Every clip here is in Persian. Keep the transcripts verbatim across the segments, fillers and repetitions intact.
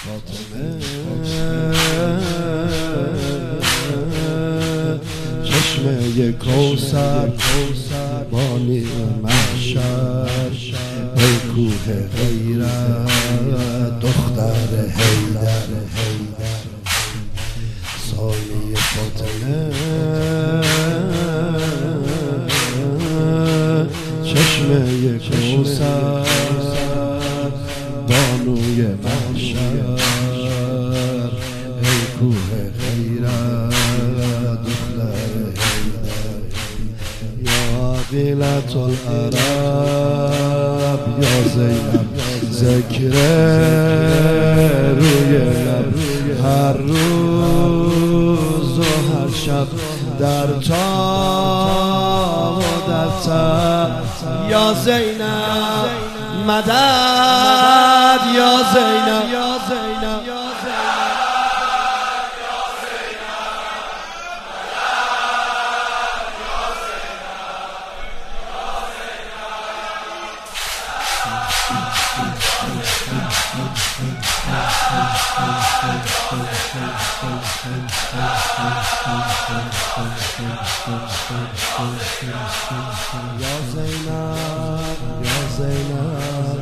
فاطمه چشمه کوثر بانی محشر ای کوه غیرت دختر حیدر سایه فاطمه چشمه کوثر بانوی محشر ای کوه غیرت دختر حیدر یا عقیلة العرب یا زینب ذکر روی لب هر روز و هر شب در تا و در تب یا زینب مدد یا زینب یا زینب یا زینب یا زینب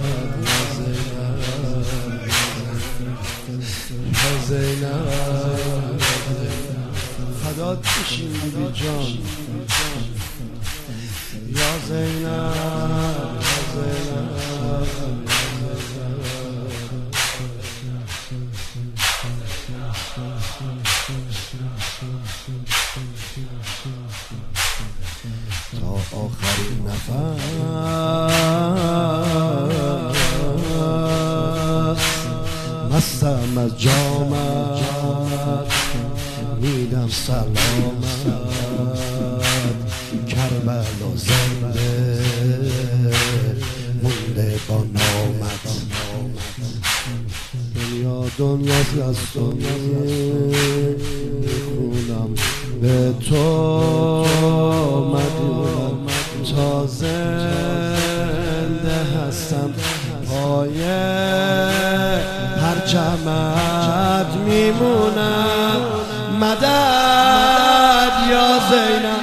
یا زینب فدات بشیم بیبی جان یا زینب یا زینب تا آخرین نفس مستم از جامت میدم سلامت کربلا زنده مونده با نامت دنیا دنیاست از دنیا میخونم به تو مدیونم تا زنده هستم پای هر جمعت میمونم مدد یا زینب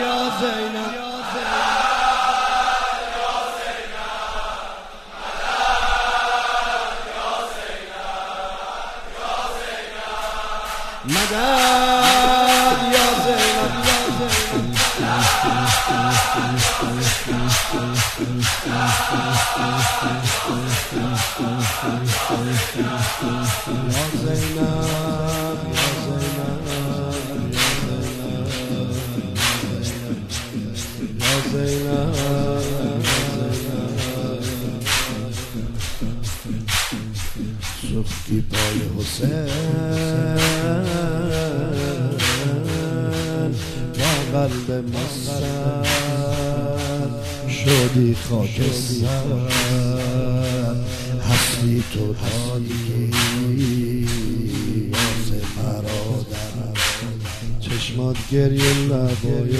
مدد یا زینب یا زینب سختی پای حسین با قلب مسد شدی خاکستر هستی تو دادی واسه برادر چشمات گریه لبای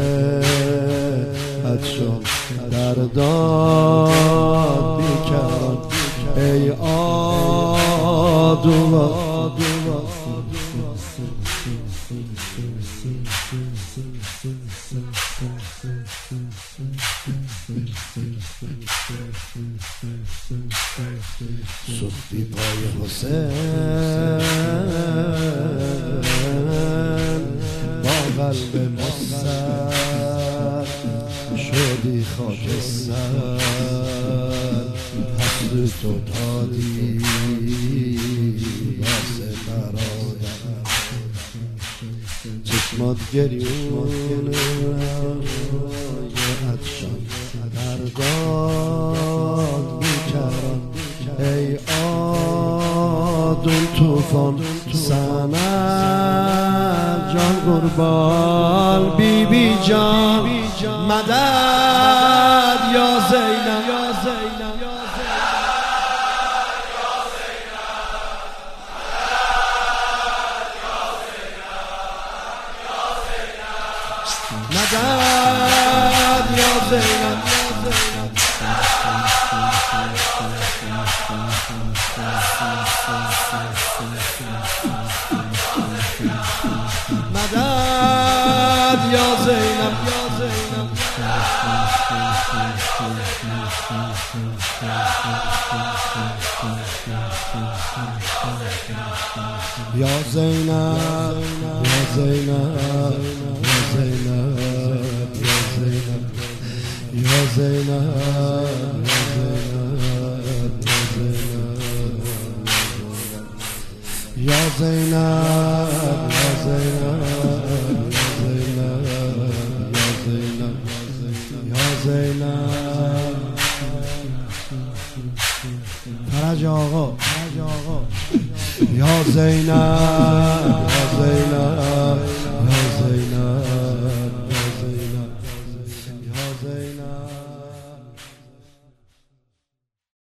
حدشان در داد بیکران ای آدوان سختی پای حسین با قلب مسد شدی خاکستر حسد تو دادی واسه برادر چشمات گریون یه عطشان در داد بیکران ای آدون توفان سنم جان قربان بی بی جان مدد یا زینب یا زینب مدد یا زینب مدد یا زینب یا زینب یا زینب یا زینب یا زینب یا زینب یا زینب یا زینب فرج آقا یا زینب یا زینب یا زینب